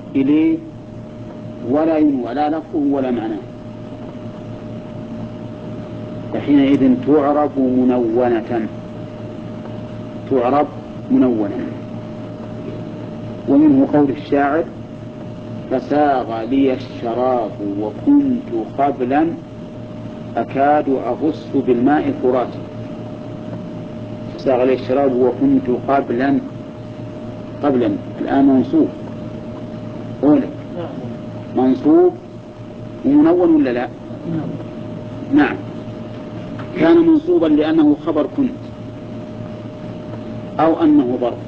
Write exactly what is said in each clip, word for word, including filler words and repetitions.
إليه ولا ينوى لا لفظه ولا معناه، فحينئذ تعرب منونة، تعرب منونة. ومنه قول الشاعر: فساغ لي الشراب وكنت قبلا أكاد أغص بالماء فراتي. فساغ لي الشراب وكنت قبلا، قبلا الآن منصوب، قولك منصوب ومنون ولا لا؟ نعم، كان منصوبا لأنه خبر كنت أو أنه ظرف،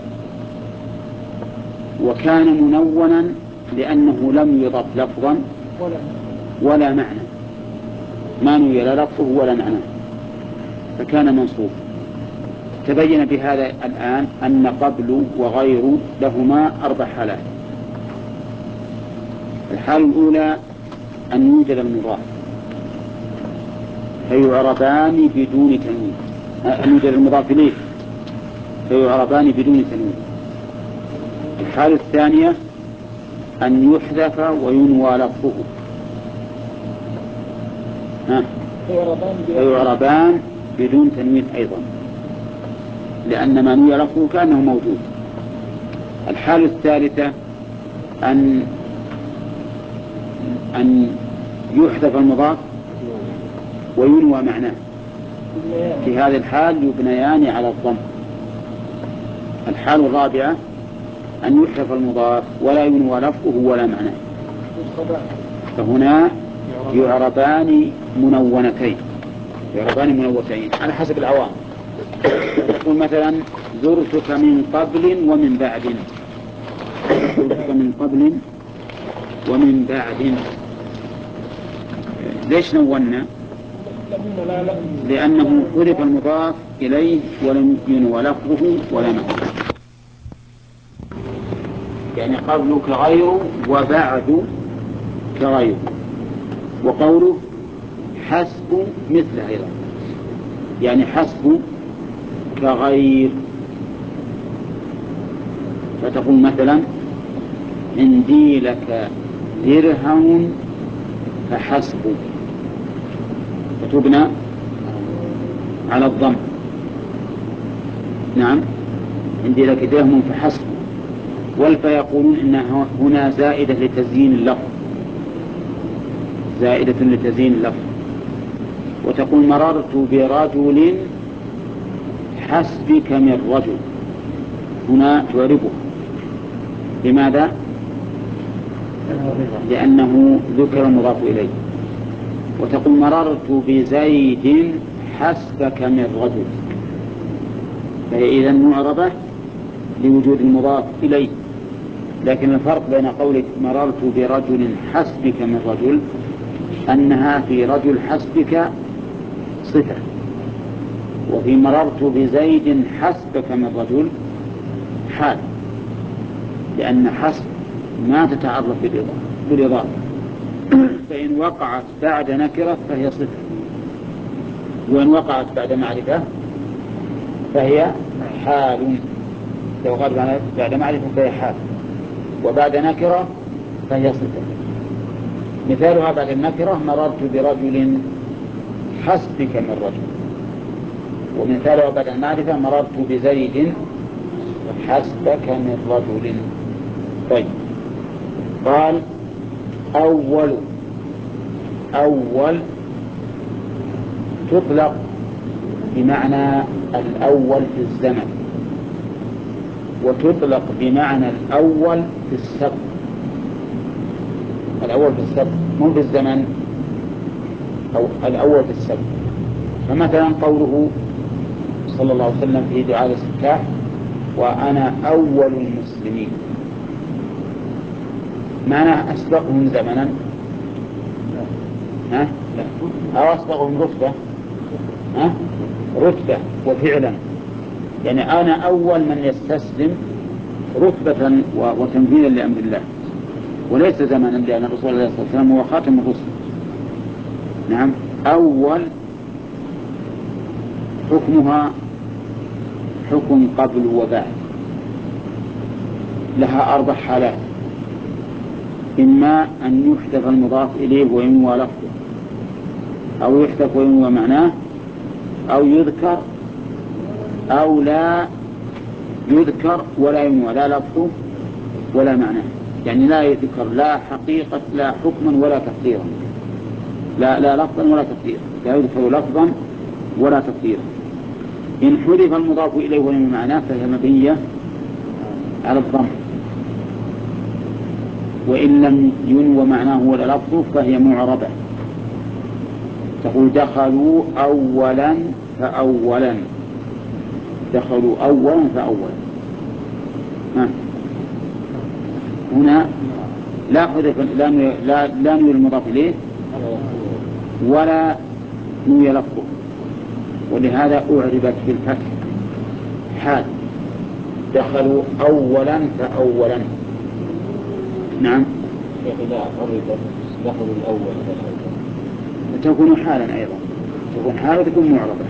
وكان منونا لأنه لم يضف لفظا ولا معنى، ما نوي لا لفظه ولا معنى، فكان منصوب. تبين بهذا الآن أن قبل وغير لهما أربع حالات. الحالة الأولى أن يوجد المضاف فيعربان بدون تنوين، أن يوجد المضاف إليه فيعربان بدون تنوين. الحالة الثانية أن يحذف وينوى لفظه فيعربان بدون تنوين أيضا، لأن ما نوى لفظه كأنه موجود. الحالة الثالثة أن أن يحذف المضاف وينوى معناه، في هذه الحال يبنيان على الضم. الحالة الرابعة أن يحذف المضاف ولا ينوى لفظه ولا معناه، فهنا يعربان منونتين، يعربان منونتين على حسب العوام. يقول مثلا: زرتك من قبل ومن بعد، زرتك من قبل ومن بعد. ليش نونا؟ لأنه حذف المضاف إليه ولم ينوى لفظه ولا معناه، يعني قبل كغير وبعد كغير. وقوله حسب مثل أيضا، يعني حسب كغير، فتقول مثلا: عندي لك درهم فحسب، فتبنى على الضم. نعم، عندي لك درهم فحسب. والفا يقولون إنها هنا زائدة لتزيين اللفظ، زائدة لتزيين اللفظ. وتقول: مررت برجل حسبك من رجل، هنا تعربه. لماذا؟ لأنه ذكر المضاف إليه. وتقول: مررت بزيد حسبك من رجل، فهي إذن معربة لوجود المضاف إليه. لكن الفرق بين قولك مررت برجل حسبك من رجل أنها في رجل حسبك صفة، وفي مررت بزيد حسبك من رجل حال، لأن حسب ما تتعرف بالإضافة، فإن وقعت بعد نكرة فهي صفة، وإن وقعت بعد معرفة فهي حال. لو وقعت بعد معرفة فهي حال، وبعد نكرة فهي صفة. مثالها بعد النكرة: مررت برجل حسبك من رجل. ومثالها بعد المعرفة: مررت بزيد حسبك من رجل. طيب، قال: أول، أول تطلق بمعنى الأول في الزمن، وتطلق بمعنى الأول في السبق. الأول في السبق مو في الزمن، أو الأول في السبق. فمثلا قوله صلى الله عليه وسلم في دعاء الاستفتاح: وأنا أول المسلمين، معناه أسبقهم زمنا، ها؟ أو أسبقهم رتبة، ها؟ رتبة وفعلا، يعني أنا أول من يستسلم رتبة وتنفيذا لأمر الله، وليس زمنا، لأن الرسول عليه الصلاة والسلام هو خاتم الرسل. نعم، أول حكمها حكم قبل وبعد، لها أربع حالات. إما أن يحذف المضاف إليه وينوى لفظه، أو يحذف وينوى معناه، أو يذكر أو لا يذكر ولا ينوى لا لفظه ولا معناه، يعني لا يذكر لا حقيقة لا حكما ولا تقديرا، لا لا لفظا ولا تقديرا، لا يذكر لفظا ولا تقديرا. إن حذف المضاف إليه وينوى معناه فهي مبنية على الضم، وإن لم ينوى معناه ولا لفظه فهي معربة. تقول دخلوا أولا فأولا، دخلوا أولا فأولا. هنا لا حذف لا لا لا نوي المضاف إليه ولا نوي لفظه، ولهذا أعربت في الفتح حال، دخلوا أولا فأولا. نعم إذا عربت دخلوا الأول تكون حالا أيضا، تكون حال وتكون معربة.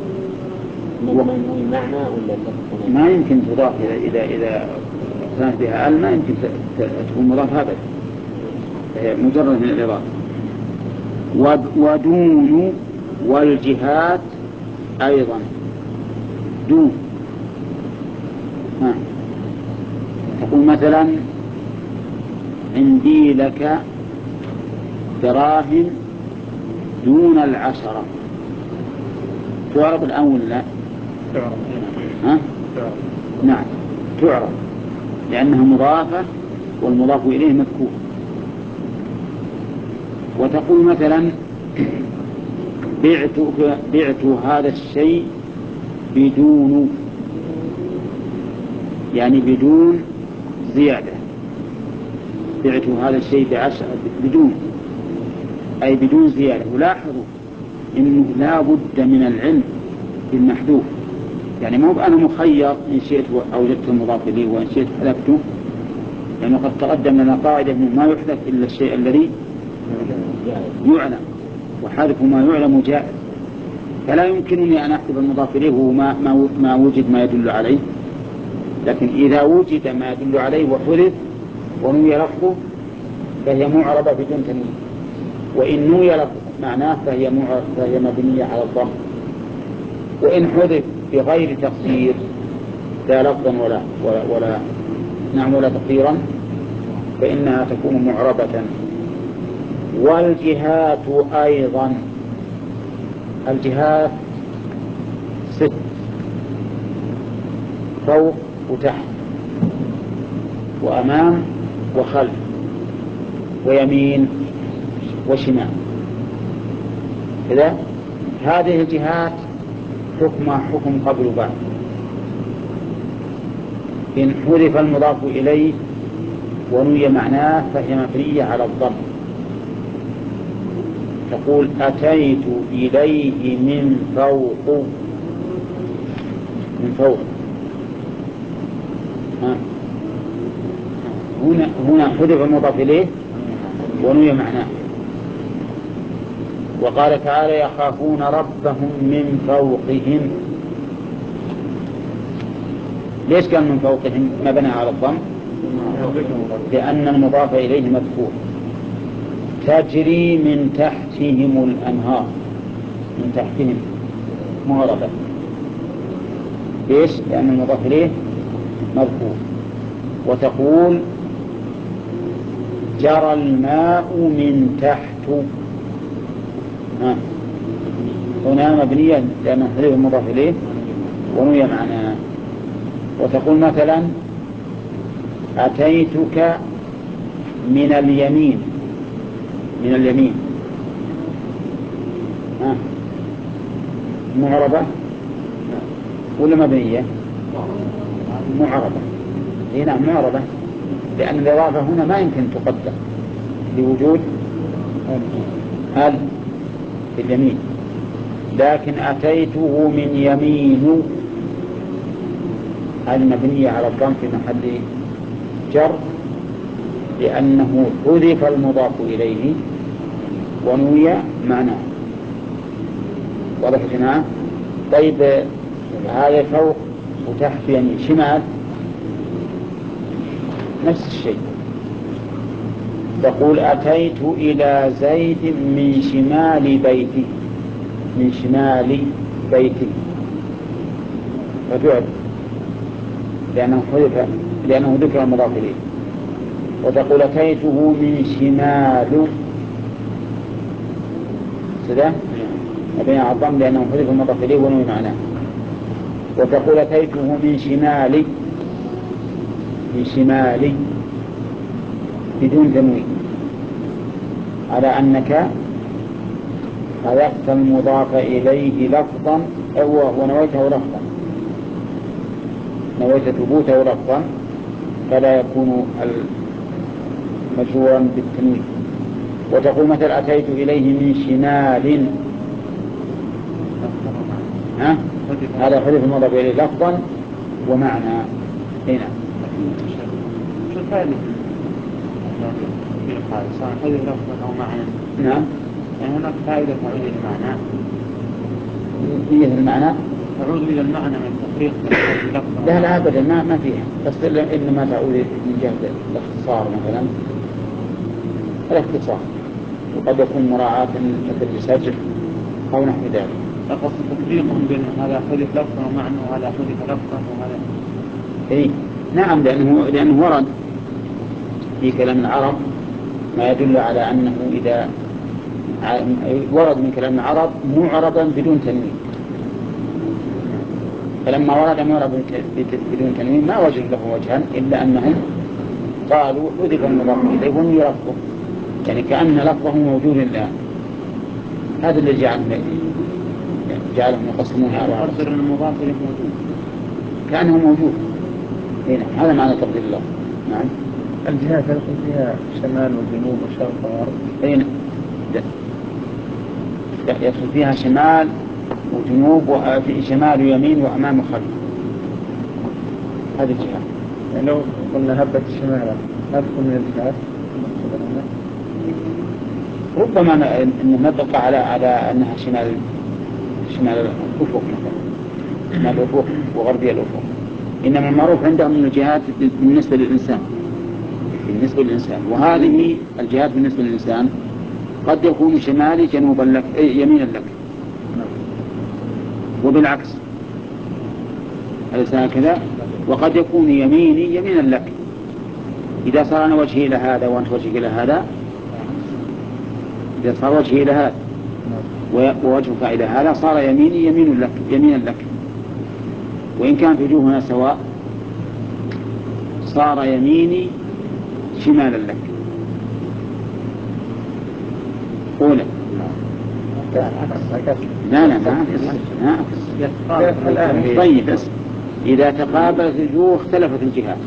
معنى ولا ما يمكن تضاف إذا إذا إذا كانت بها ال ما يمكن تكون مضاف أبدا، هي مجرد من الإضافة. ودون والجهات أيضا، دون ها. تقول مثلا عندي لك دراهم دون العشرة، تعرب الآن ولا لا؟ تعرب. ها؟ تعرب. نعم تعرب لأنها مضافة والمضاف إليه مذكور. وتقول مثلا بعت بعت هذا الشيء بدون، يعني بدون زيادة، بعت هذا الشيء بعشرة بدون أي بدون زيادة. ولاحظوا إنه لا بد من العلم بالمحذوف، يعني مو أنا مخير إن شئت أوجدت المضاف إليه وإن شئت حذفته، لأنه قد تقدم لنا قاعدة إنه ما يحذف إلا الشيء الذي يعلم، وحذف ما يعلم جائز، فلا يمكنني أن أحذف المضاف إليه وما ما ما وجد ما يدل عليه. لكن إذا وجد ما يدل عليه وحذف ونوي لفظه فهي معربة بدون تنوين، وإن نوي لفظ معناه فهي فهي مبنية على الضم. وإن حذف بغير تقدير لا لفظا ولا ولا, ولا نعم ولا تقديرا فإنها تكون معربة. والجهات أيضا، الجهات ست، فوق وتحت وأمام وخلف ويمين وشمال كذا. هذه الجهات حكمها حكم قبل وبعد. إن حذف المضاف إليه ونوي معناه فهي مبنية على الضم. تقول أتيت إليه من فوق، من فوق. ها. هنا هنا حذف المضاف إليه ونوي معناه. وقال تعالى يخافون ربهم من فوقهم. ليش كان من فوقهم مبنى على الضم؟ لأن المضاف إليه مذكور. تجري من تحتهم الأنهار، من تحتهم مغربة. ليش؟ لأن المضاف إليه مذكور. وتقول جرى الماء من تحت، ها. هنا مبنية لأنه حذف المضاف إليه ونوي معناه. وتقول مثلا أتيتك من اليمين، من اليمين، ها. معربة ولا مبنية؟ معربة. هنا معربة لأن الإضافة هنا ما يمكن تقدر لوجود ال في اليمين. لكن أتيته من يمين المبنية على الضم في محل جر لأنه حذف المضاف إليه ونوي معناه. واضح يا جماعة؟ طيب هذا فوق وتحت يمين شمال نفس الشيء، تقول أتيت إلى زيد من شمال بيته، من شمال بيته ففعل لأنه حذف لأنه ذكر المضاف إليه. وتقول أتيته من شمال كذا أبين عظم لأنه حذف المضاف إليه ونوي معناه. وتقول أتيته من شمال، من شمال بدون تنوين على أنك حذفت المضاف إليه لفظا ونويته لفظا، نويت ثبوته لفظا فلا يكون مجرورا بالتنوين. وتقول مثل أتيت إليه من شمال، ها؟ هذا حذف المضاف إليه لفظا ومعنى. هنا شو الفائدة؟ حذف لفظا أو معنى. نعم. يعني هناك فائدة تعود إلى المعنى. هي المعنى تعود إلى المعنى من التفريق. لا لا أبدا ما ما فيها، بس إنما تعود من جهة الاختصار مثلا، الاختصار وقد يكون مراعاة مثل السجل أو نحو ذلك. أقصد تفريق بين هذا حذف لفظا ومعنى وهذا حذف لفظا وهذا. إيه نعم، لأنه لأنه ورد في كلام العرب ما يدل على أنه إذا ورد من كلام العرب معربا بدون تنوين، فلما ورد معربا بدون تنوين ما وجد له وجها إلا أنهم قالوا حذف المضاف إليه ونوي لفظه، يعني كأن لفظه موجود الآن. هذا اللي جعل جعلهم يقسمونها أربعة. قدر أن المضاف إليه موجود كأنه موجود هنا، هذا معنى تقدير الله. نعم. الجهات يدخل فيها شمال وجنوب وشرق وغرب. أين؟ يدخل فيها شمال وجنوب وفي شمال ويمين وأمام وخلف، هذه الجهات. يعني لو قلنا هبت الشمال هبت من الجهات ربما أنه نطلق على على أنها شمال شمال الأفق مثلا، شمال الأفق وغربية الأفق، إنما المعروف عندهم من الجهات بالنسبة للإنسان، بالنسبة للإنسان. وهذه الجهات بالنسبة للإنسان قد يكون شمالي جنوبا لك يمينا لك، وبالعكس أليس هكذا؟ وقد يكون يميني يمينا لك، إذا صار أنا وجهي إلى هذا وأنت وجهك إلى هذا، إذا صار وجهي إلى هذا ووجهك إلى هذا صار يميني يمين لك يمينا لك، وإن كانت وجوهنا سواء صار يميني شمالا لك. أولى لا لا ما أعكس. طيب بس إذا تقابلت الوجوه اختلفت الجهات.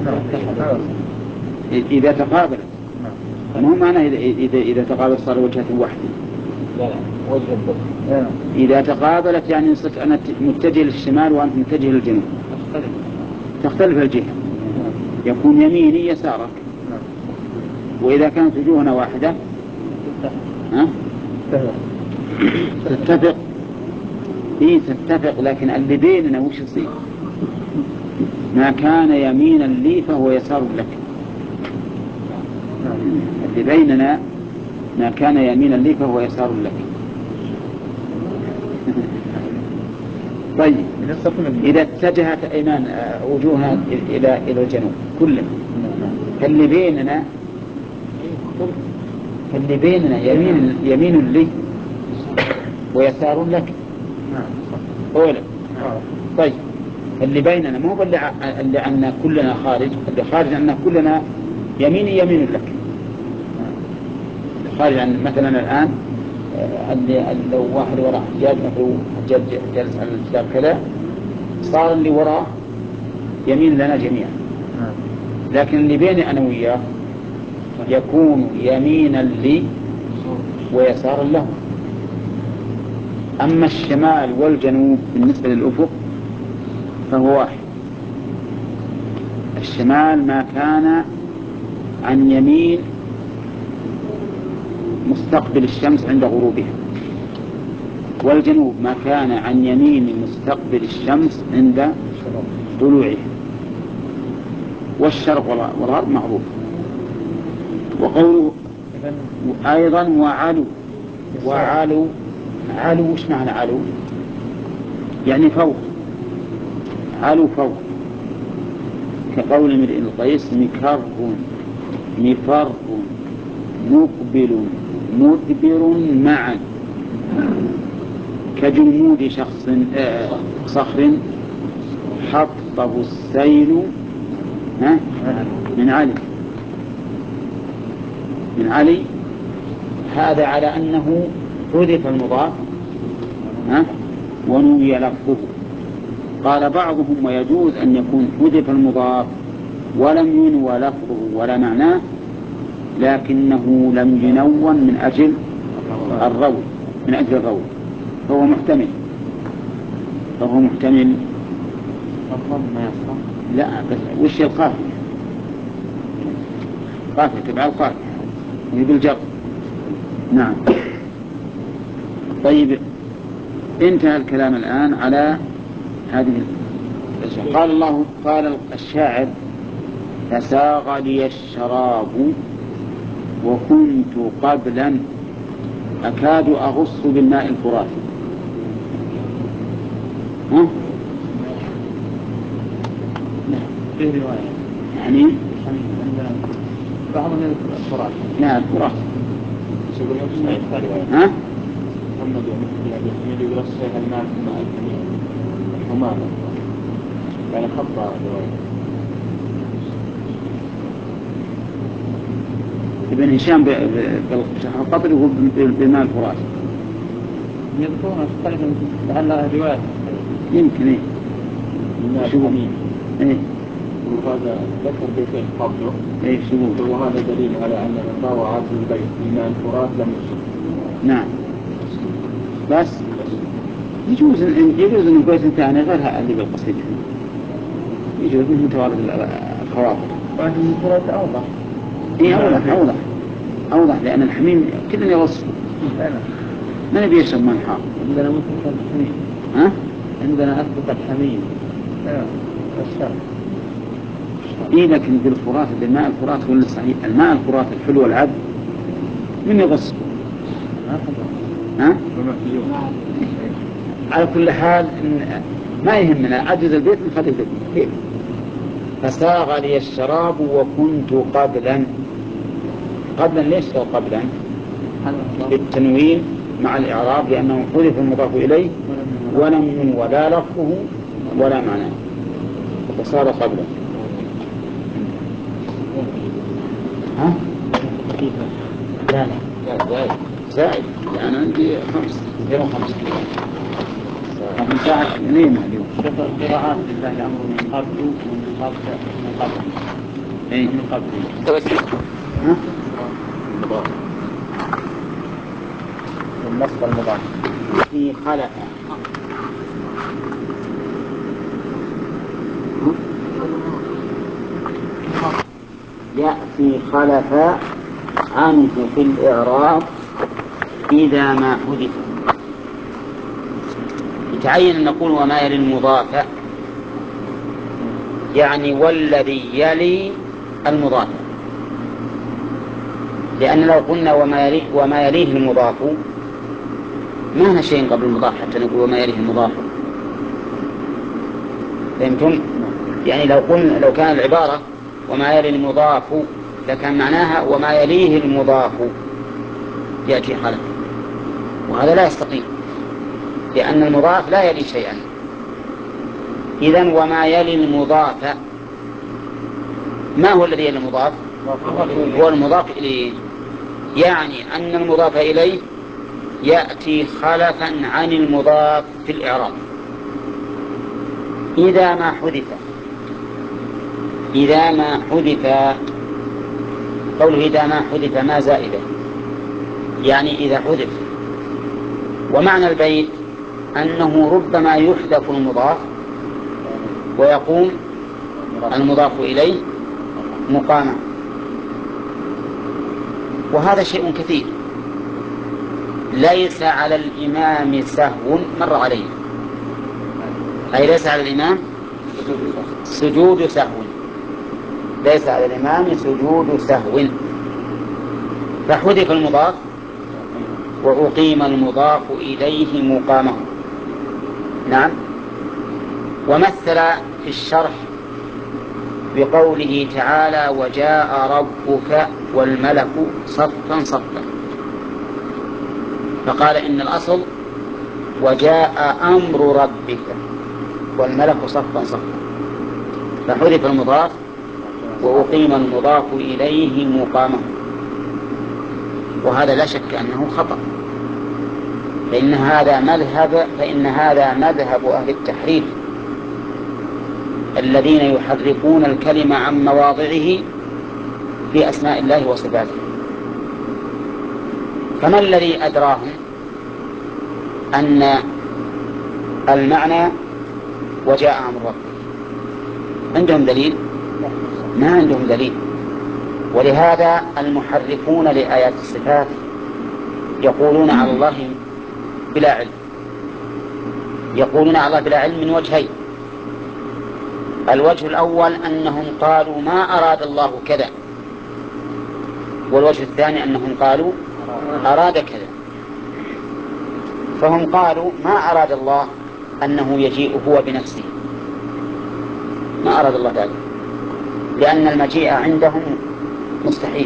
إذا تقابلت مو معنى إذا إذا إذا تقابلت صار وجهة واحدة. لا لا وجه إذا تقابلت يعني صرت أنا متجه للشمال وأنت متجه للجنوب تختلف الجهة، يكون يميني يسارك. وإذا كانت وجوهنا واحدة ها تتفق. إيه تتفق، لكن اللي بيننا وش يصير؟ ما كان يمينا لي فهو يسار لك. اللي بيننا ما كان يمينا لي فهو يسار لك. طيب إذا اتجهت أيمان وجوهنا إلى إلى الجنوب كلنا، فاللي بيننا فاللي بيننا يمين يمين لي ويسار لك. أولا طيب اللي بيننا مو اللي اللي عنا كلنا خارج، اللي خارج عنا كلنا يميني يمين لك. خارج عن مثلا الآن اللي لو واحد وراء حجاج مثلا حجاج جالس على الكتاب كذا صار اللي وراه يمين لنا جميعا، لكن اللي بيني أنا وياه يكون يمينا لي ويسارا له. أما الشمال والجنوب بالنسبة للأفق فهو واحد. الشمال ما كان عن يمين مستقبل الشمس عند غروبها، والجنوب ما كان عن يمين مستقبل الشمس عند طلوعها. والشرق والغرب معروف. وقوله أيضا وعلو. وعلو علو وش معنى علو؟ يعني فوق، علو فوق، كقول امرئ القيس مكر مفر مقبل مدبر معا، كجمود شخص آه صخر حطه السيل ها من علي من علي. هذا على أنه حذف المضاف ها ونوي لفظه. قال بعضهم ويجوز أن يكون حذف المضاف ولم ينوى لفظه ولا معناه، لكنه لم ينون من أجل الروي من أجل الروي فهو محتمل فهو محتمل لا بس وش القافية؟ قافية تبع القافية هي بالجر. نعم. طيب انتهى الكلام الآن على هذه الأشياء. قال الله قال الشاعر فساغ لي الشراب وكنت قبلا أكاد أغص بالماء الفرات. ها؟ في رواية يعني بعض من الفرات لا الفرات ها؟ محمد يعني يرسل الماء الماء الحمامة يعني خطأ رواية. ابن هشام بالشرح القطري يقول بالماء الفرات. يذكرون تقريبا لعل رواية يمكن ايه الماء الحميم ايه وهذا ذكر بيتين قبله ايه شو وهذا دليل على أن من روى عبد البيت بالماء الفرات لم يصب. نعم. بس يجوز يجوز ان البيت الثاني غيرها اللي بالقصيد يجوز منه توارد الخواطر. لكن الفرات أوضح. ايه اوضح اوضح اوضح لان الحميم كذا يوصف ما نبي يشرب ماء حار. عندنا مثل الحميم ها عندنا أثبت الحميم ايوه الشرب. ايه لكن بالفرات بالماء الفرات هو الصحيح. الماء الفرات الحلو العذب من يغص ها على كل حال ما يهمنا عجز البيت من خليه البيت. فساغ لي الشراب وكنت قبلا. قبلا ليش قبلا؟ بالتنوين مع الإعراب لأنه حذف المضاف إليه ولم ينوى لا لفظه ولا معناه فصار قبلا. ها؟ لا لا زائد زائد يعني عندي خمس غير خمس من ساعة اثنين اليوم. شوف القراءات لله الأمر من قبل ومن قبل من قبل اي من قبل ها؟ المضاف والنصب المضاف في خلق يأتي خلف عنه في الإعراب إذا ما حدث. يتعين أن نقول وما يلي المضاف يعني والذي يلي المضاف، لأن لو قلنا وما يليه, وما يليه المضاف ما هنا شيء قبل المضاف حتى نقول وما يليه المضاف. فهمتم؟ يعني لو قلنا لو كان العبارة وما يلي المضاف لكان معناها وما يليه المضاف يأتي خلف، وهذا لا يستقيم لأن المضاف لا يلي شيئا. إذن وما يلي المضاف ما هو الذي يلي المضاف؟ هو المضاف إليه، يعني أن المضاف إليه يأتي خلفا عن المضاف في الإعراب إذا ما حدث. إذا ما حدث قوله إذا ما حدث ما زائدة يعني إذا حدث. ومعنى البيت أنه ربما يحذف المضاف ويقوم المضاف إليه مقاما، وهذا شيء كثير. ليس على الإمام سهو مر عليه، أي ليس على الإمام سجود سهو، ليس على الإمام سجود سهو. فحذف المضاف وأقيم المضاف إليه مقامه. نعم. ومثل في الشرح بقوله تعالى وجاء ربك والملك صفا صفا، فقال إن الأصل وجاء أمر ربك والملك صفا صفا، فحذف المضاف وأقيم المضاف إليه مقامه، وهذا لا شك أنه خطأ، فإن هذا مذهب فإن هذا مذهب أهل التحريف الذين يحرفون الكلمة عن مواضعه في أسماء الله وصفاته. فما الذي أدراهم أن المعنى وجاء أمر ربك؟ عندهم دليل؟ ما عندهم دليل. ولهذا المحرفون لآيات الصفات يقولون على الله بلا علم، يقولون على الله بلا علم من وجهين. الوجه الأول أنهم قالوا ما أراد الله كذا، والوجه الثاني أنهم قالوا أراد كذا. فهم قالوا ما أراد الله أنه يجيء هو بنفسه، ما أراد الله ذلك، لأن المجيء عندهم مستحيل.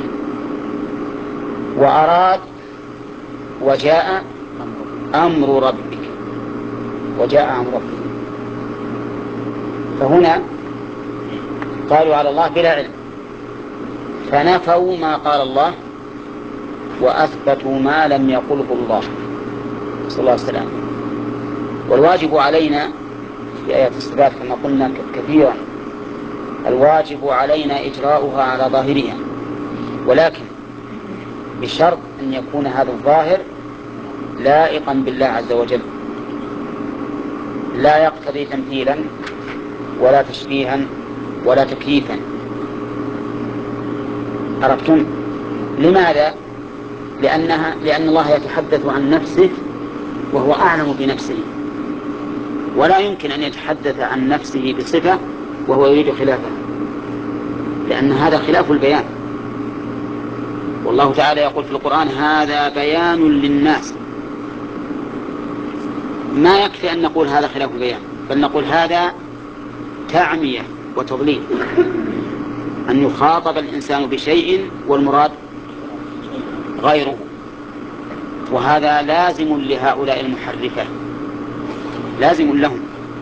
وأراد وجاء أمر ربك، وجاء أمر ربك. فهنا قالوا على الله بلا علم، فنفوا ما قال الله وأثبتوا ما لم يقله الله صلى الله عليه وسلم. والواجب علينا في آيات الصفات كما قلنا كثيرا، الواجب علينا إجراؤها على ظاهرها، ولكن بشرط أن يكون هذا الظاهر لائقا بالله عز وجل، لا يقتضي تمثيلا ولا تشبيها ولا تكييفا. عرفتم؟ لماذا؟ لأنها لأن الله يتحدث عن نفسه وهو أعلم بنفسه، ولا يمكن أن يتحدث عن نفسه بصفة وهو يريد خلافها، لأن هذا خلاف البيان. والله تعالى يقول في القرآن هذا بيان للناس. ما يكفي أن نقول هذا خلاف البيان، بل نقول هذا تعمية وتضليل، أن يخاطب الإنسان بشيء والمراد غيره، وهذا لازم لهؤلاء المحرفة، لازم لهم.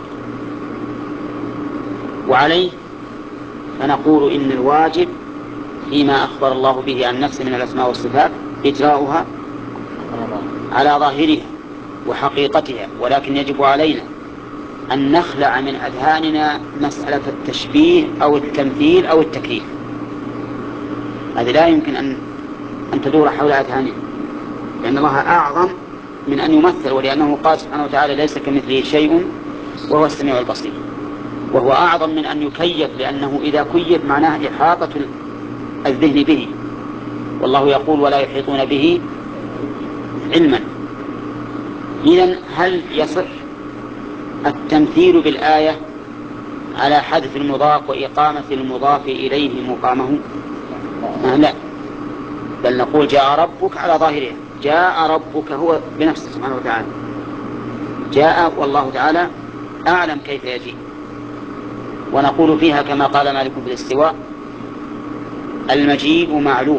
وعليه فنقول إن الواجب فيما أخبر الله به عن نفسه من الأسماء والصفات إجراؤها على ظاهرها وحقيقتها، ولكن يجب علينا أن نخلع من أذهاننا مسألة التشبيه أو التمثيل أو التكييف. هذه لا يمكن أن أن تدور حول أذهاننا، لأن الله أعظم من أن يمثل، ولأنه قال سبحانه وتعالى ليس كمثله شيء وهو السميع البصير. وهو أعظم من أن يكيف، لأنه إذا كيف معناه إحاطة الذهن به، والله يقول ولا يحيطون به علما. إذن هل يصح التمثيل بالآية على حذف المضاف وإقامة المضاف إليه مقامه؟ لا، بل نقول جاء ربك على ظاهرها، جاء ربك هو بنفسه سبحانه وتعالى، جاء والله تعالى أعلم كيف يجيء. ونقول فيها كما قال مالك في الاستواء المجيء معلوم،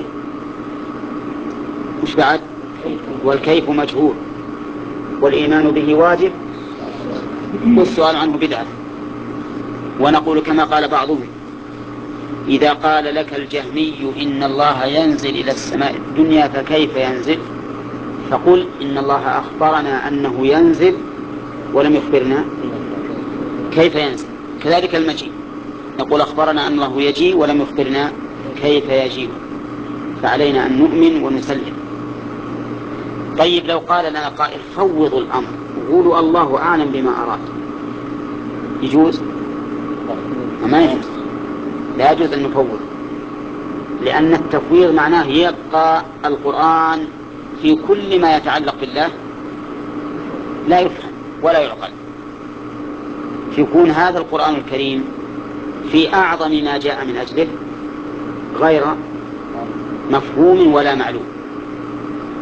مش بعد، والكيف مجهول، والإيمان به واجب، والسؤال عنه بدعة. ونقول كما قال بعضهم إذا قال لك الجهمي إن الله ينزل إلى السماء الدنيا فكيف ينزل، فقل إن الله أخبرنا أنه ينزل ولم يخبرنا كيف ينزل. كذلك المجيء نقول أخبرنا أن الله يجيء ولم يخبرنا كيف يجيء، فعلينا أن نؤمن ونسلم. طيب لو قال لنا قائل فوضوا الأمر وقولوا الله أعلم بما أراد، يجوز؟ ما يجوز، لا يجوز أن نفوض، لأن التفويض معناه يبقى القرآن في كل ما يتعلق بالله لا يفهم ولا يعقل، يكون هذا القرآن الكريم في أعظم ما جاء من أجله غير مفهوم ولا معلوم.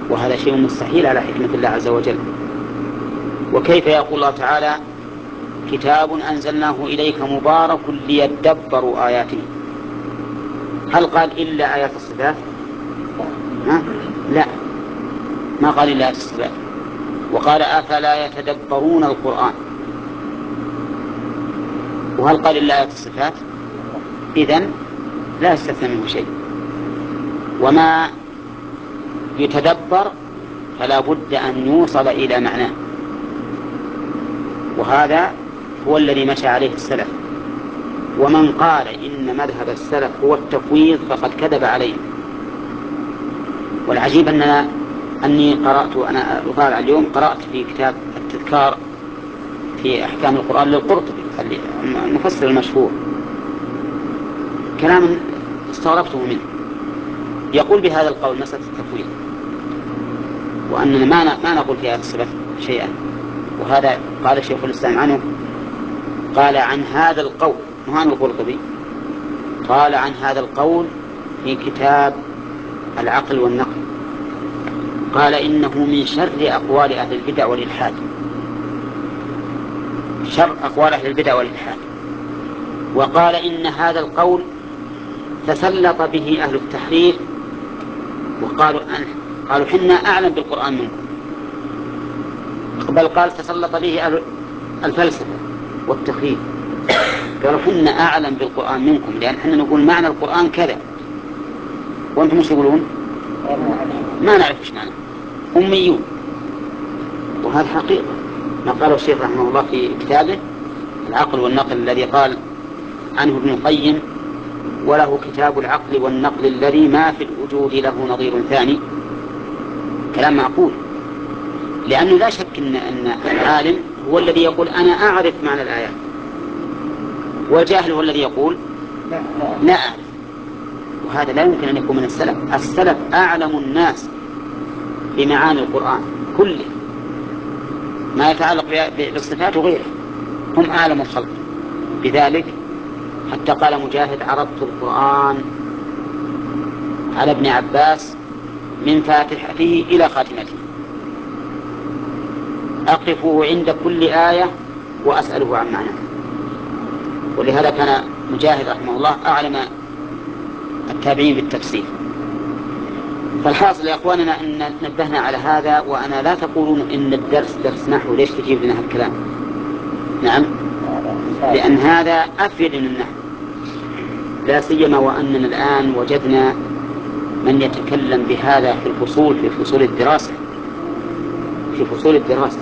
وهذا شيء مستحيل على حكمة الله عز وجل. وكيف يقول الله تعالى كتاب أنزلناه إليك مبارك ليدبروا آياته؟ هل قال إلا آيات الصفات؟ ها؟ لا، ما قال إلا آيات الصفات. وقال أفلا يتدبرون القرآن؟ وهل قال إلا آيات الصفات؟ إذن لا يستثنى منه شيء. وما يتدبر فلا بد أن يوصل إلى معناه، وهذا هو الذي مشى عليه السلف. ومن قال إن مذهب السلف هو التفويض فقد كذب عليه. والعجيب أننا أني قرأت أنا أطالع اليوم قرأت في كتاب التذكار في أحكام القرآن للقرطبي المفسر المشهور كلام استغربته منه، يقول بهذا القول مسألة التفويض، وأننا ما ما نقول في هذا السبب شيئا. وهذا قال شيخ الإسلام عنه، قال عن هذا القول مهان القرطبي، قال عن هذا القول في كتاب العقل والنقل، قال إنه من شر أقوال أهل البدع والإلحاد، شر أقوال أهل البدع والإلحاد. وقال إن هذا القول تسلط به أهل التحريف وقالوا أن قالوا حنا أعلم بالقرآن منكم، بل قال تسلط به أهل الفلسفة والتخريف، قالوا حنا أعلم بالقرآن منكم لأن حنا نقول معنى القرآن كذا وأنتم مش تقولون ما نعرف إيش معنى، أميون. وهذا حقيقة ما قاله الشيخ رحمه الله في كتابه العقل والنقل الذي قال عنه ابن القيم وله كتاب العقل والنقل الذي ما في الوجود له نظير ثاني. كلام معقول، لأنه لا شك إن, إن العالم هو الذي يقول أنا أعرف معنى الآيات، والجاهل هو الذي يقول لا أعرف. وهذا لا يمكن أن يكون من السلف. السلف أعلم الناس بمعاني القرآن كله ما يتعلق بالصفات وغيره، هم أعلم الخلق بذلك. حتى قال مجاهد عرضت القرآن على ابن عباس من فاتحته إلى خاتمته، أقفه عند كل آية وأسأله عن معناه. ولهذا كان مجاهد رحمه الله أعلم التابعين بالتفسير. فالحاصل يا أخواننا أن نبهنا على هذا، وأنا لا تقولون إن الدرس درس نحو، ليش تجيب لنا هالكلام؟ نعم، لأن هذا أفيد من النحو، لا سيما وأننا الآن وجدنا من يتكلم بهذا في الفصول في فصول الدراسة في فصول الدراسة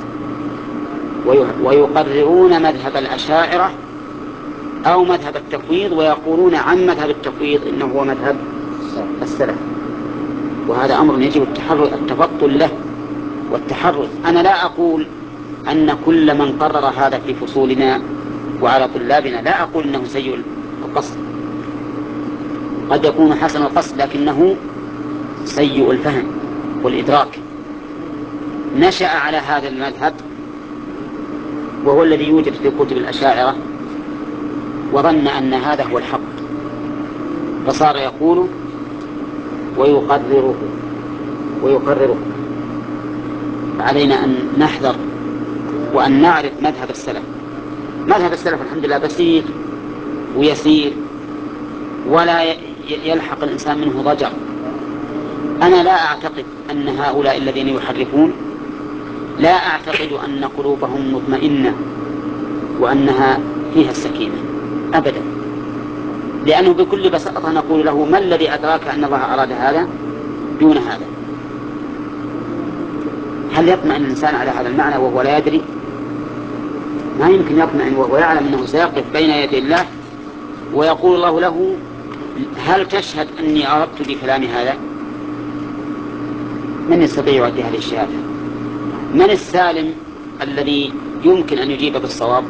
ويقررون مذهب الأشاعرة أو مذهب التفويض، ويقولون عن مذهب التفويض إنه هو مذهب السلف. وهذا أمر يجب التفطن له والتحرز. أنا لا أقول أن كل من قرر هذا في فصولنا وعلى طلابنا، لا أقول إنه سيء القصد، قد يكون حسن القصد لكنه سيء الفهم والإدراك. نشأ على هذا المذهب وهو الذي يوجد في كتب الأشاعرة، وظن أن هذا هو الحق فصار يقول ويقرره ويقرره. فعلينا أن نحذر وأن نعرف مذهب السلف. مذهب السلف الحمد لله بسيط ويسير ولا يلحق الإنسان منه ضجر. أنا لا أعتقد أن هؤلاء الذين يحرفون، لا أعتقد أن قلوبهم مطمئنة وأنها فيها السكينة أبدا، لأنه بكل بساطة نقول له ما الذي أدراك أن الله أراد هذا دون هذا؟ هل يطمئن الإنسان على هذا المعنى وهو لا يدري؟ ما يمكن يطمئن وهو يعلم أنه سيقف بين يدي الله ويقول الله له هل تشهد أني أردت بكلام هذا؟ من يستطيع يؤدي هذه الشهادة؟ من السالم الذي يمكن أن يجيب بالصواب؟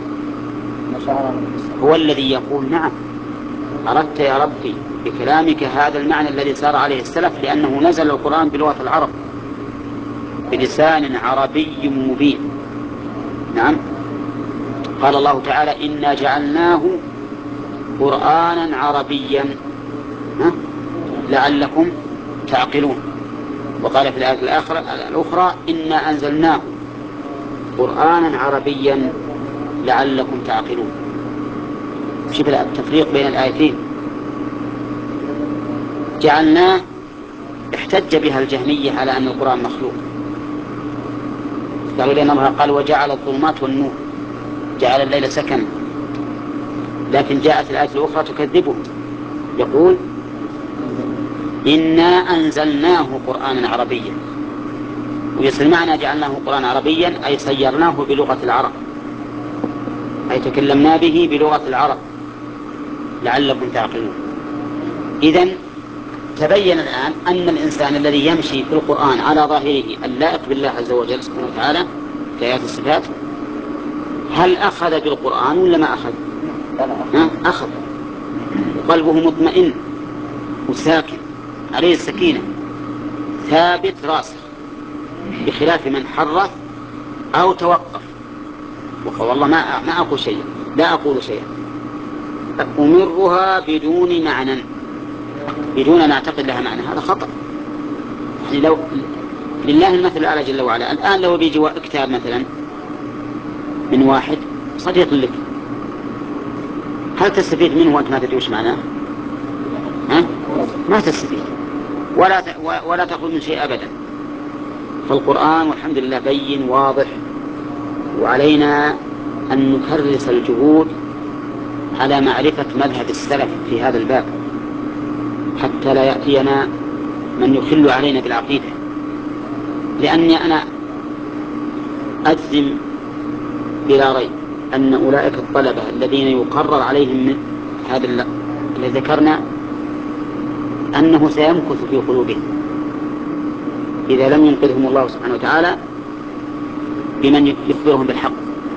هو الذي يقول نعم أردت يا ربي بكلامك هذا المعنى الذي سار عليه السلف، لأنه نزل القرآن بلغة العرب بلسان عربي مبين. نعم، قال الله تعالى إنا جعلناه قرآنا عربيا لعلكم تعقلون. وقال في الآية الأخرى إنا أنزلناه قرآنا عربيا لعلكم تعقلون. شوف التفريق بين الآيتين. جعلناه احتج بها الجهمية على أن القرآن مخلوق، قالوا لأن الله قال وجعل الظلمات والنور، جعل الليل سكنا، لكن جاءت الآية الأخرى تكذبه، يقول إنا أنزلناه قرآنا عربيا، ويصل معنى جعلناه قرآن عربيا أي صيرناه بلغة العرب، أي تكلمنا به بلغة العرب لعلكم تعقلون. إذن تبين الآن أن الإنسان الذي يمشي في القرآن على ظاهره اللائق بالله عز وجل سبحانه وتعالى في آيات الصفات، هل أخذ بالقرآن ولا ما أخذ؟ أخذ، وقلبه مطمئن وساكن عليه السكينة، ثابت راسخ، بخلاف من حرف أو توقف وقال والله ما ما أقول شيئا، لا أقول شيئا، أمرها بدون معنى، بدون أن أعتقد لها معنى. هذا خطأ. يعني لو لله المثل الأعلى جل وعلا، الآن لو بيجي كتاب مثلا من واحد صديق لك، هل تستفيد منه وأنت ما تدري وش معناه؟ ها؟ ما تستفيد ولا ت... ولا تأخذ من شيء أبدا. فالقرآن والحمد لله بين واضح، وعلينا أن نكرس الجهود على معرفة مذهب السلف في هذا الباب حتى لا يأتينا من يخل علينا بالعقيدة. لأني أنا أجزم بلا ريب أن أولئك الطلبة الذين يقرر عليهم من هذا الذي ذكرنا أنه سيمكث في قلوبهم إذا لم ينقذهم الله سبحانه وتعالى بمن يخبرهم بالحق.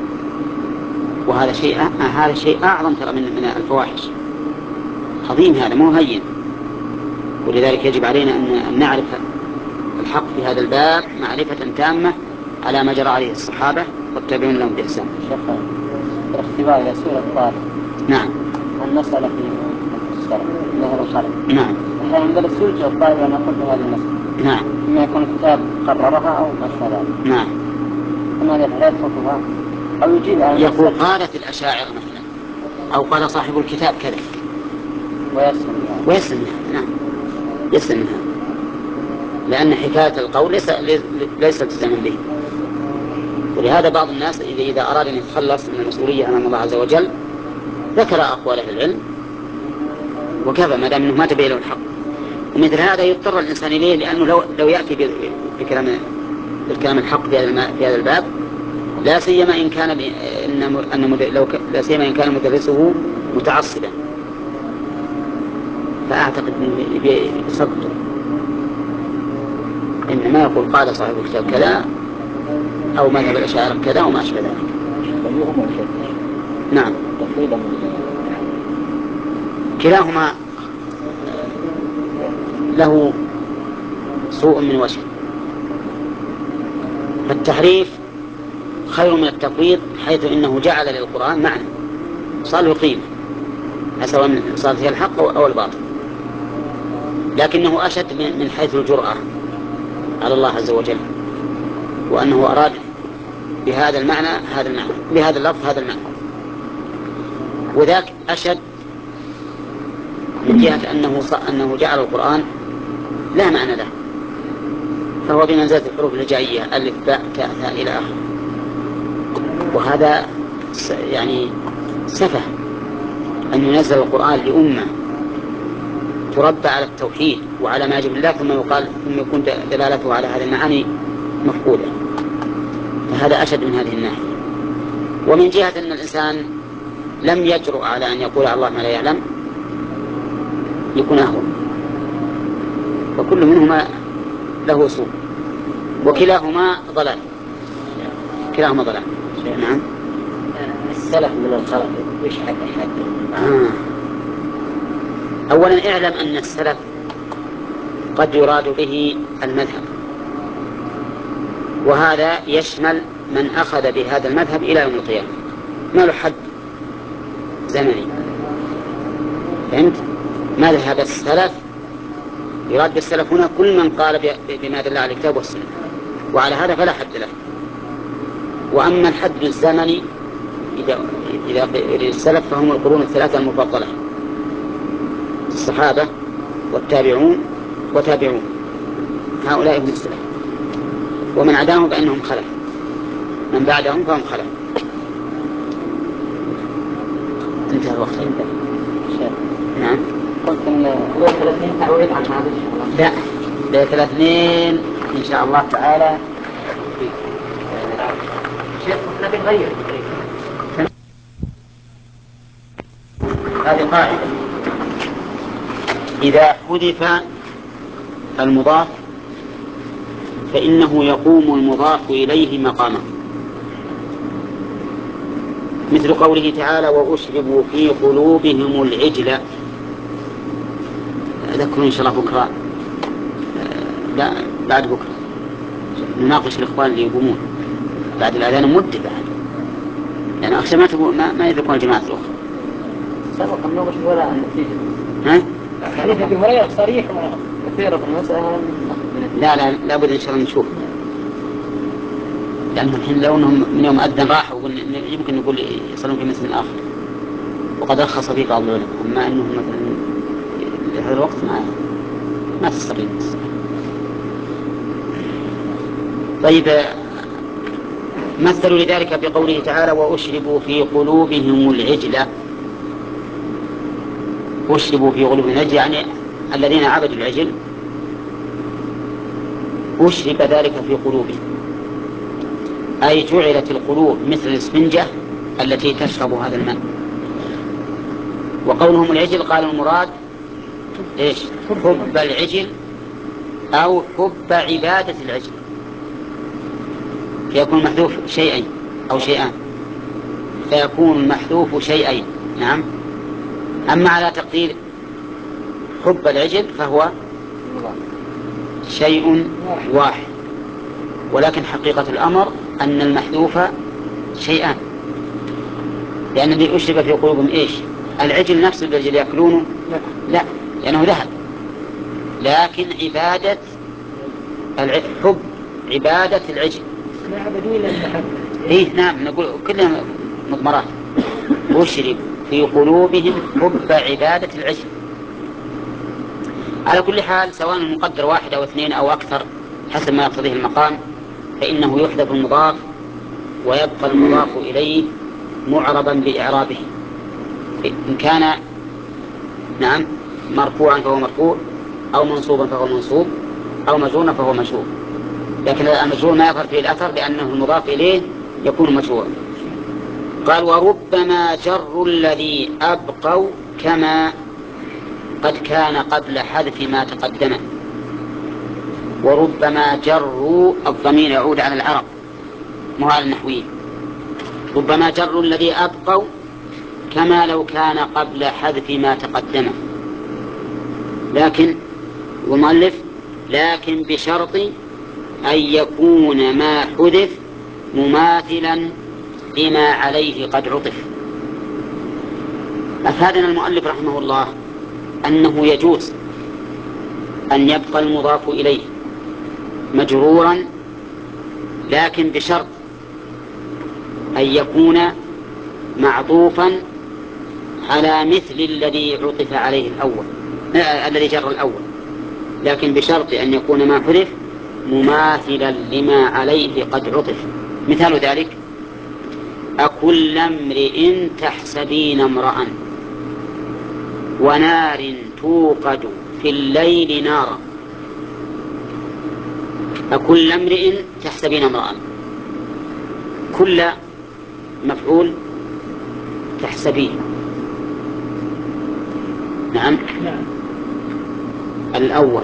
وهذا شيء هذا شيء أعظم ترى من من الفواحش، عظيم هذا، مو هين. ولذلك يجب علينا أن نعرف الحق في هذا الباب معرفة تامة على ما جرى عليه الصحابة والتابعين لهم بإحسان. الاختبار إلى سورة الطارق. نعم. المسألة في الشرع ظهر الخلق. نعم. أحيانا درس يوجه الطالب أن يقول بهذه المسألة. نعم. إما يكون كتاب قررها أو مثل ذلك. نعم. أما يفعل خطوها أو يجيب على يقول قالت الأشاعرة مثلا، أو قال صاحب الكتاب كذا ويسلم ويسلم نعم يسلم منها، لأن حكاية القول ليس ليس التزاما به. ولهذا بعض الناس إذا إذا أراد أن يتخلص من المسؤولية أمام الله عز وجل ذكر أقوال أهل العلم وكذا، ما دام أنه ما تبين له الحق. ومثل هذا يضطر الإنسان إليه، لأنه لو لو يأتي بكلام بالكلام الحق في هذا في هذا الباب، لا سيما إن كان إن أن لو لا سيما إن كان مدرسه متعصبا، فأعتقد أنه يصدق. إنما يقول قال صاحب الكتاب كذا أو مذهب الأشاعرة كذا وما أشبه ذلك. نعم. كلاهما له سوء من وجه. فالتحريف خير من التفويض، حيث إنه جعل للقرآن معنى صار له قيمة، سواء صار فيها الحق أو الباطل، لكنه أشد من حيث الجرأة على الله عز وجل، وأنه أراد بهذا المعنى هذا المعنى، بهذا اللفظ هذا المعنى. وذاك أشد من جهة أنه أنه جعل القرآن لا معنى له، فهو بمنزلة الحروف الهجائية ألف باء تاء ثاء إلى آخره. وهذا يعني سفه أن ينزل القرآن لأمة تربى على التوحيد وعلى ما يجب الله، ثم يقال ثم يكون دلالته على هذه المعاني مفقودة. فهذا أشد من هذه الناحية. ومن جهة أن الإنسان لم يجرؤ على أن يقول على الله ما لا يعلم يكون أهون. فكل منهما له سوء، وكلاهما ضلال، كلاهما ضلال. نعم. السلف من الخلق وش حد حد آه. أولا اعلم أن السلف قد يراد به المذهب، وهذا يشمل من أخذ بهذا المذهب إلى يوم القيامة، ما له حد زمني. فهمت؟ مذهب السلف يراد بالسلف هنا كل من قال بما دل على الكتاب والسنة، وعلى هذا فلا حد له. وأما الحد الزمني إذا إذا السلف فهم القرون الثلاثة المفضلة، الصحابة والتابعون وتابعون، هؤلاء هم السلف، ومن عداهم فإنهم خلف، من بعدهم فهم خلف. انتهى الوقت. نعم. قلت ان ليلة الاثنين تعويض عن هذا الشهر. لا، ليلة الاثنين إن شاء الله تعالى. شيخ نبي نغير. هذه قاعدة: إذا حذف المضاف فإنه يقوم المضاف إليه مقامه، مثل قوله تعالى: وأشربوا في قلوبهم العجل. أذكروا إن شاء الله بكرة، لا بعد بكرة نناقش الإخوان اللي يقومون بعد الأذان مدة بعد، يعني أخشى ما تقول ما, ما يذكرون الجماعة الأخرى. سبق النوبة ولا النتيجة. ها؟ حديث أبي هريرة صريح كثيرة في المسألة. لا لا لابد إن شاء الله نشوف، لأنهم الحين لو أنهم من يوم أذن راحوا يمكن نقول يصلون في مثل آخر، وقد رخص فيه بعض العلماء، أما أنهم مثلا هذا الوقت ما ما تستطيع. طيب، مثلوا لذلك بقوله تعالى: وأشربوا في قلوبهم العجل. أشربوا في قلوبهم العجل يعني الذين عبدوا العجل أشرب ذلك في قلوبهم، أي جعلت القلوب مثل الإسفنجة التي تشرب هذا الماء. وقولهم العجل قال المراد إيش؟ حب العجل أو حب عبادة العجل، فيكون محذوف شيئين أو شيئان، فيكون المحذوف شيئين. نعم. أما على تقدير حب العجل فهو شيء واحد، ولكن حقيقة الأمر أن المحذوف شيئان، لأن الذي أشرب في قلوبهم إيش؟ العجل نفسه الذي يأكلونه؟ لا، لأنه ذهب، لكن عبادة حب عبادة العجل. لا عبدوا إلا المحبة. إيه نعم، نقول كلها مضمرات. أشرب في قلوبهم حب عبادة العجل. على كل حال سواء المقدر واحد أو اثنين أو أكثر حسب ما يقتضيه المقام، فإنه يحذف المضاف ويبقى المضاف إليه معربا بإعرابه، إن كان نعم مرفوعا فهو مرفوع، أو منصوبا فهو منصوب، أو مجرورا فهو مجرور. لكن المجرور ما يظهر فيه الأثر لأنه المضاف إليه يكون مجرورا. قال: وربما جر الذي أبقوا كما قد كان قبل حذف ما تقدم. وربما جروا الضمير يعود على العرب مو على النحويين. ربما جر الذي أبقوا كما لو كان قبل حذف ما تقدم، لكن والمؤلف لكن بشرط أن يكون ما حذف مماثلا لما عليه قد عطف. أفادنا المؤلف رحمه الله أنه يجوز أن يبقى المضاف إليه مجرورا، لكن بشرط أن يكون معطوفا على مثل الذي عطف عليه الأول، آه الذي جر الأول، لكن بشرط أن يكون ما حذف مماثلا لما عليه قد عطف. مثال ذلك: أكل امرئ تحسبين امرأ ونار توقد في الليل نارا. أكل امرئ تحسبين امرأ، كل مفعول تحسبين. نعم الأول،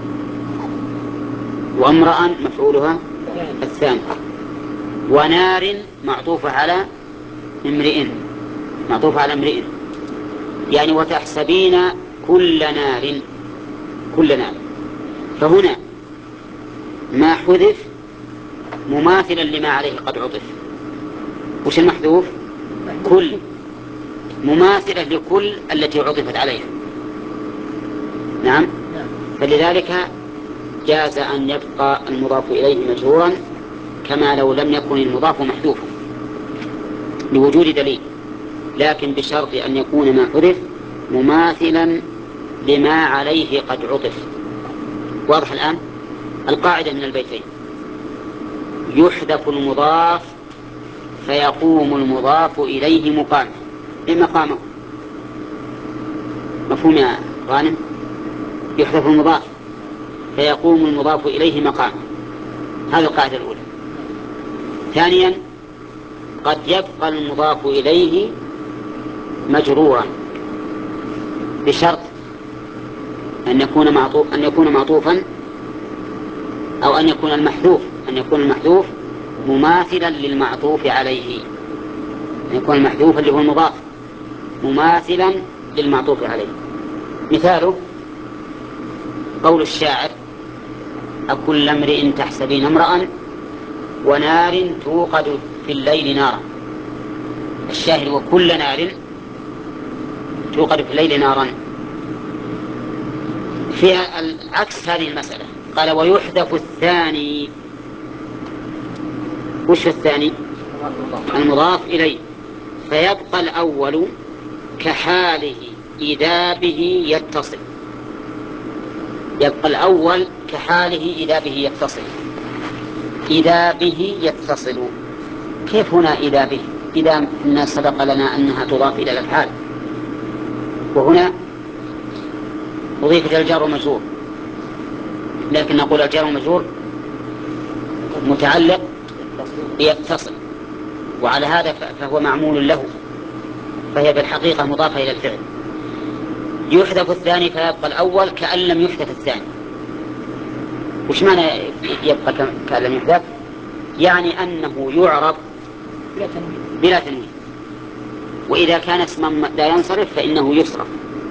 وامرأ مفعولها الثاني، ونار معطوفة على امرئ معطوفة على امرئ، يعني وتحسبين كل نار كل نار. فهنا ما حذف مماثلا لما عليه قد عطف. وش المحذوف؟ كل، مماثلة لكل التي عطفت عليها. نعم. فلذلك جاز أن يبقى المضاف إليه مجرورا كما لو لم يكن المضاف محذوفا لوجود دليل، لكن بشرط أن يكون ما حذف مماثلا لما عليه قد عطف. واضح الآن؟ القاعدة من البيتين: يحذف المضاف فيقوم المضاف إليه مقامه بمقامه. مفهوم يا غانم؟ يحذف المضاف فيقوم المضاف إليه مقامه، هذه القاعدة الأولى. ثانيا، قد يبقى المضاف إليه مجرورا بشرط أن يكون معطوف أن يكون معطوفا أو أن يكون المحذوف أن يكون المحذوف مماثلا للمعطوف عليه، أن يكون المحذوف اللي هو المضاف مماثلا للمعطوف عليه. مثاله قول الشاعر: أكل امرئ تحسبين امرأ ونار توقد في الليل نارا. الشاهد: وكل نار توقد في الليل نارا. فيها عكس هذه المسألة، قال: ويحذف الثاني. وش الثاني؟ المضاف إليه، فيبقى الأول كحاله إذا به يتصل. يبقى الأول كحاله إذا به يتصل. إذا به يتصل، كيف هنا إذا به؟ إذا إن سبق لنا أنها تضاف إلى الأفعال، وهنا أضيفت الجار والمجرور، لكن نقول الجار والمجرور متعلق بيتصل، وعلى هذا فهو معمول له، فهي بالحقيقة مضافة إلى الفعل. يحذف الثاني فيبقى الأول كأن لم يحذف الثاني. وش معنى يبقى كأن لم يحذف؟ يعني أنه يعرب بلا تنوين، وإذا كان اسما لا ينصرف فإنه يصرف،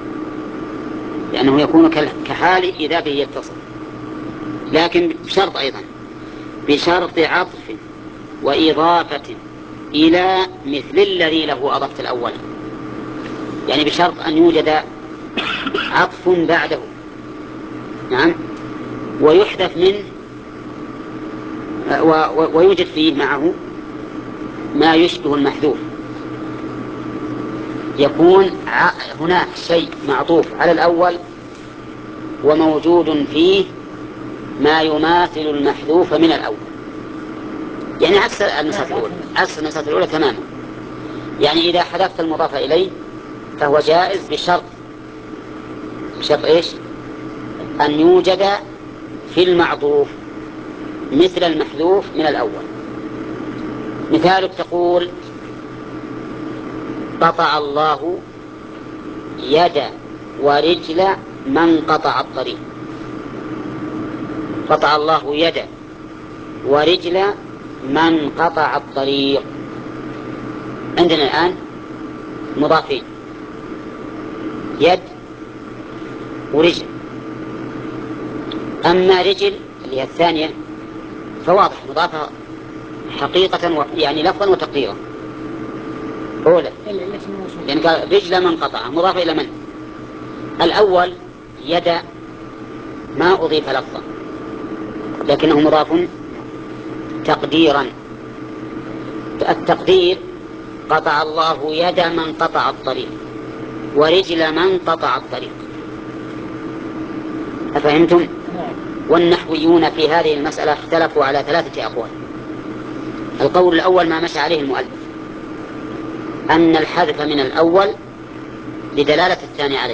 لأنه يكون كحال إذا به يتصل، لكن بشرط أيضا، بشرط عطف وإضافة إلى مثل الذي له أضفت الأول، يعني بشرط أن يوجد عطف بعده، نعم، ويحذف منه ويوجد فيه معه ما يشبه المحذوف، يكون هناك شيء معطوف على الأول وموجود فيه ما يماثل المحذوف من الأول، يعني عكس المسألة الأولى، عكس المسألة الأولى تماما. يعني إذا حذفت المضاف إليه فهو جائز بشرط بشرط إيش؟ أن يوجد في المعطوف مثل المحذوف من الأول. مثالك تقول: قطع الله يد ورجل من قطع الطريق. قطع الله يد ورجل من قطع الطريق. عندنا الآن مضافين، يد ورجل. أما رجل اللي هي الثانية فواضح مضافة حقيقة و... يعني لفظا وتقديرا. أولى يعني قال رجل من قطع مضافة إلى من؟ الأول يد ما أضيف لفظا لكنه مضاف تقديرا. التقدير: قطع الله يد من قطع الطريق ورجل من قطع الطريق. أفهمتم؟ والنحويون في هذه المسألة اختلفوا على ثلاثة أقوال. القول الأول ما مشى عليه المؤلف، أن الحذف من الأول لدلالة الثاني عليه،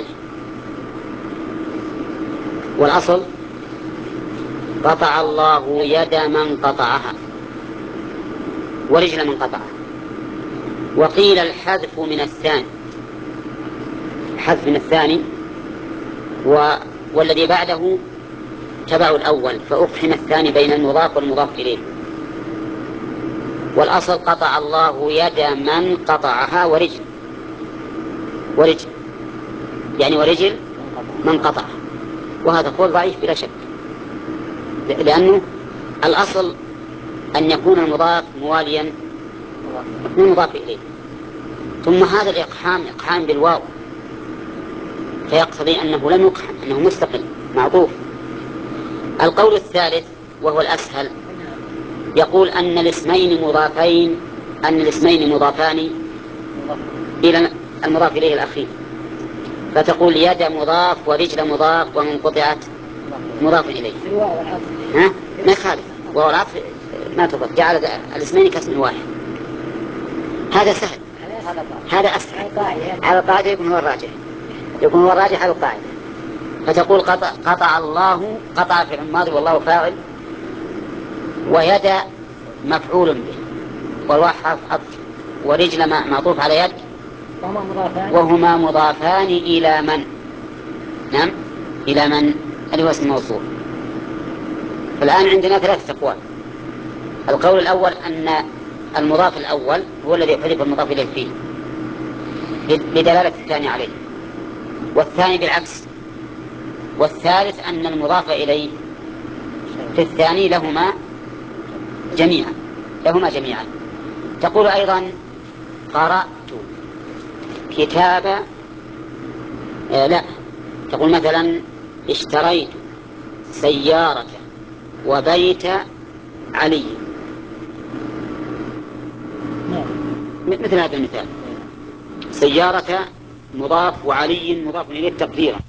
والأصل قطع الله يد من قطعها ورجل من قطعها. وقيل الحذف من الثاني، الحذف من الثاني و... والذي بعده تبع الأول، فأقحم الثاني بين المضاف والمضاف إليه. والأصل قطع الله يد من قطعها ورجل ورجل يعني ورجل من قطعها، وهذا قول ضعيف بلا شك، لأنه الأصل أن يكون المضاف مواليا للمضاف إليه، ثم هذا الإقحام إقحام بالواو، فيقتضي أنه لم يقحم، أنه مستقل معطوف، القول الثالث وهو الأسهل يقول أن الاسمين مضافين أن الاسمين مضافان إلى المضاف إليه الأخير، فتقول يد مضاف ورجل مضاف ومنقطعة مضاف إليه. ها؟ ما يخالف، وهو العطف ما تضاف، جعل الاسمين كاسم واحد. هذا سهل، هذا أسهل. على القاعدة يكون هو الراجح، يكون هو الراجح على القاعدة. فتقول قطع, قطع الله، قطع في الماضي والله فاعل، ويد مفعول به والواو حرف عطف، ورجل معطوف على يد وهما مضافان إلى من؟ نعم، إلى من؟ اللي هو اسم الموصول. فالآن عندنا ثلاثة أقوال. القول الأول أن المضاف الأول هو الذي حذف المضاف إليه فيه بدلالة الثاني عليه، والثاني بالعكس، والثالث أن المضاف إليه في الثاني لهما جميعا لهما جميعا. تقول أيضا قرأت كتاب آه لا، تقول مثلا اشتريت سيارة وبيت علي، مثل هذا المثال، سيارة مضاف وعلي مضاف إليه تقديرا،